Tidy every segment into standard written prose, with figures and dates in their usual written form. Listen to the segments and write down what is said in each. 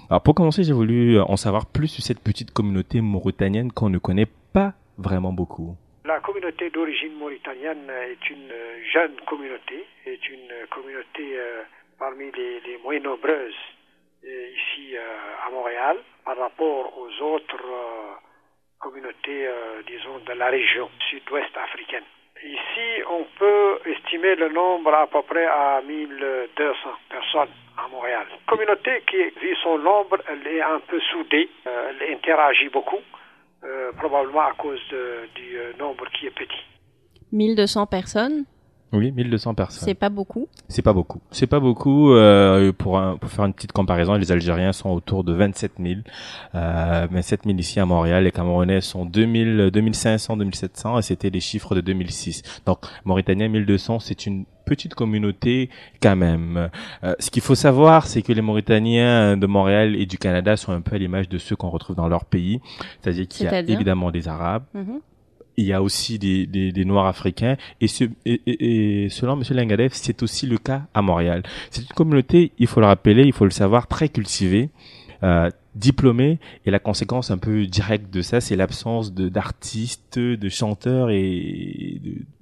Alors pour commencer, j'ai voulu en savoir plus sur cette petite communauté mauritanienne qu'on ne connaît pas vraiment beaucoup. La communauté d'origine mauritanienne est une jeune communauté, est une communauté parmi les moins nombreuses ici à Montréal par rapport aux autres communautés, disons, de la région sud-ouest africaine. Ici, on peut estimer le nombre à peu près à 1200 personnes à Montréal. La communauté qui, vu son nombre, elle est un peu soudée, elle interagit beaucoup, probablement à cause du nombre qui est petit. 1200 personnes? Oui, 1200 personnes. C'est pas beaucoup? C'est pas beaucoup. C'est pas beaucoup. Pour faire une petite comparaison, les Algériens sont autour de 27 000. 27 000 ici à Montréal. Les Camerounais sont 2000, 2500, 2700 et c'était les chiffres de 2006. Donc, Mauritaniens 1200, c'est une petite communauté quand même. Ce qu'il faut savoir, c'est que les Mauritaniens de Montréal et du Canada sont un peu à l'image de ceux qu'on retrouve dans leur pays. C'est-à-dire qu'il y a évidemment des Arabes. Mm-hmm. Il y a aussi des Noirs africains et selon Monsieur Lengadef, c'est aussi le cas à Montréal. C'est une communauté, il faut le rappeler, il faut le savoir, très cultivée, diplômée, et la conséquence un peu directe de ça, c'est l'absence d'artistes, de chanteurs et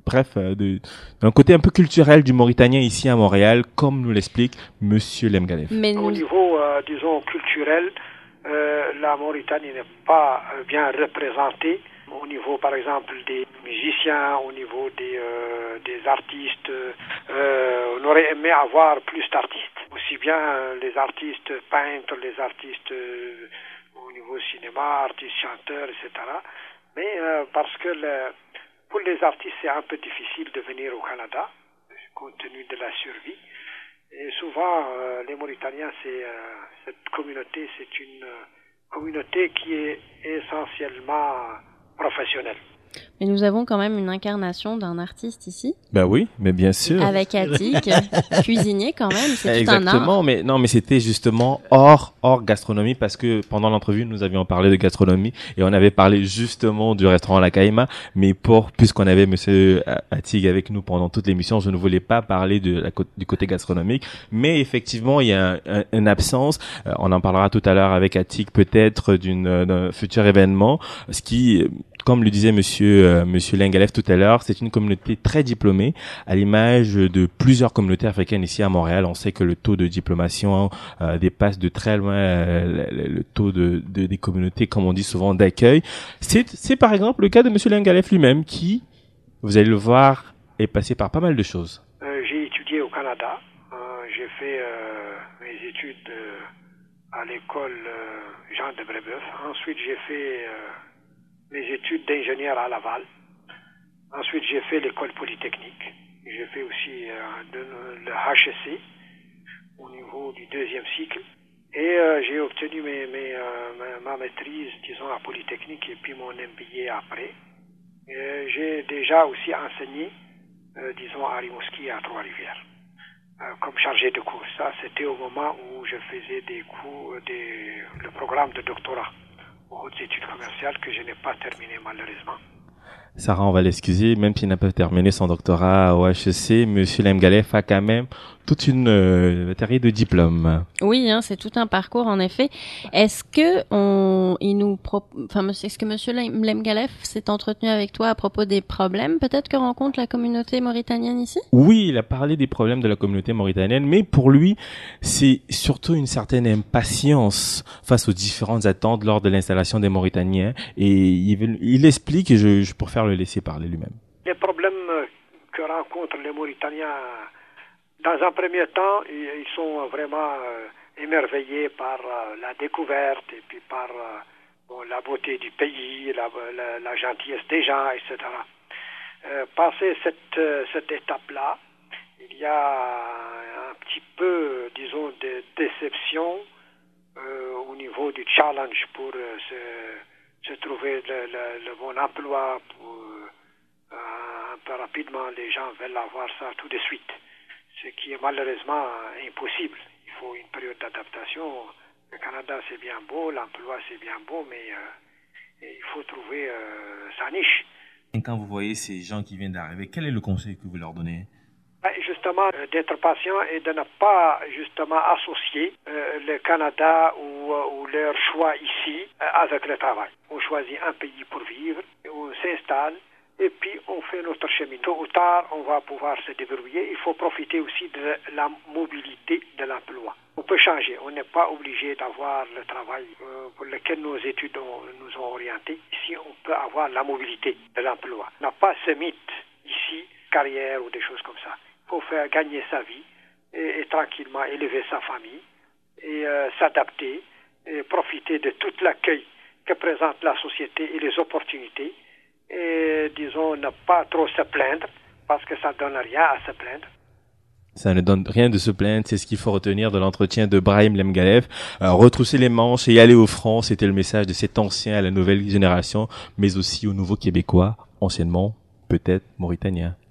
d'un côté un peu culturel du Mauritanien ici à Montréal, comme nous l'explique Monsieur Lengadef. Au niveau, disons, culturel, la Mauritanie n'est pas bien représentée. Au niveau, par exemple, des musiciens, au niveau des artistes, on aurait aimé avoir plus d'artistes. Aussi bien les artistes peintres, les artistes au niveau cinéma, artistes chanteurs, etc. Mais parce que pour les artistes, c'est un peu difficile de venir au Canada, compte tenu de la survie. Et souvent, les Mauritaniens, cette communauté, c'est une communauté qui est essentiellement professionnel. Mais nous avons quand même une incarnation d'un artiste ici. Ben oui, mais bien sûr. Avec Attic, cuisinier quand même, c'est exactement, tout un art. Mais non, mais c'était justement hors gastronomie parce que pendant l'entrevue, nous avions parlé de gastronomie et on avait parlé justement du restaurant La Caïma, mais puisqu'on avait monsieur Attic avec nous pendant toute l'émission, je ne voulais pas parler du côté gastronomique, mais effectivement, il y a une absence, on en parlera tout à l'heure avec Attic peut-être d'un futur événement, ce qui comme le disait monsieur Lengalef tout à l'heure, c'est une communauté très diplômée, à l'image de plusieurs communautés africaines ici à Montréal. On sait que le taux de diplomation dépasse de très loin le taux des communautés, comme on dit souvent, d'accueil. C'est par exemple le cas de monsieur Lengalef lui-même, qui, vous allez le voir, est passé par pas mal de choses. J'ai étudié au Canada. J'ai fait mes études à l'école Jean de Brébeuf. Ensuite, j'ai fait mes études d'ingénieur à Laval. Ensuite, j'ai fait l'école polytechnique. J'ai fait aussi le HEC au niveau du deuxième cycle. Et j'ai obtenu ma maîtrise, disons, à Polytechnique et puis mon MBA après. J'ai déjà aussi enseigné, disons, à Rimouski et à Trois-Rivières, comme chargé de cours. Ça, c'était au moment où je faisais des cours, le programme de doctorat aux hautes études commerciales que je n'ai pas terminé malheureusement. Sarah, on va l'excuser, même s'il n'a pas terminé son doctorat au HEC, monsieur Lemgalef a quand même toute une batterie de diplômes. Oui, hein, c'est tout un parcours en effet. Est-ce que est-ce que monsieur Lemgalef s'est entretenu avec toi à propos des problèmes peut-être que rencontre la communauté mauritanienne ici? Oui, il a parlé des problèmes de la communauté mauritanienne, mais pour lui, c'est surtout une certaine impatience face aux différentes attentes lors de l'installation des Mauritaniens, et il explique, et je préfère le laisser parler lui-même. Les problèmes que rencontrent les Mauritaniens, dans un premier temps, ils sont vraiment émerveillés par la découverte et puis par la beauté du pays, la gentillesse des gens, etc. Passé cette étape-là, il y a un petit peu, disons, de déception au niveau du challenge pour se trouver le bon emploi. Un peu rapidement, les gens veulent avoir ça tout de suite, ce qui est malheureusement impossible. Il faut une période d'adaptation. Le Canada, c'est bien beau, l'emploi, c'est bien beau, mais il faut trouver sa niche. Et quand vous voyez ces gens qui viennent d'arriver, quel est le conseil que vous leur donnez? Justement, d'être patient et de ne pas justement associer le Canada ou leur choix ici avec le travail. On choisit un pays pour vivre, on s'installe et puis on fait notre chemin. Tôt ou tard, on va pouvoir se débrouiller. Il faut profiter aussi de la mobilité de l'emploi. On peut changer. On n'est pas obligé d'avoir le travail pour lequel nos études nous ont orientés. Ici, on peut avoir la mobilité de l'emploi. On n'a pas ce mythe ici, carrière ou des choses comme ça. Il faut faire gagner sa vie et tranquillement élever sa famille et s'adapter et profiter de tout l'accueil que présente la société et les opportunités. Et disons, ne pas trop se plaindre parce que ça ne donne rien à se plaindre. Ça ne donne rien de se plaindre, c'est ce qu'il faut retenir de l'entretien de Brahim Lemgalev. Retrousser les manches et aller au front, c'était le message de cet ancien à la nouvelle génération, mais aussi aux nouveaux Québécois, anciennement peut-être Mauritaniens.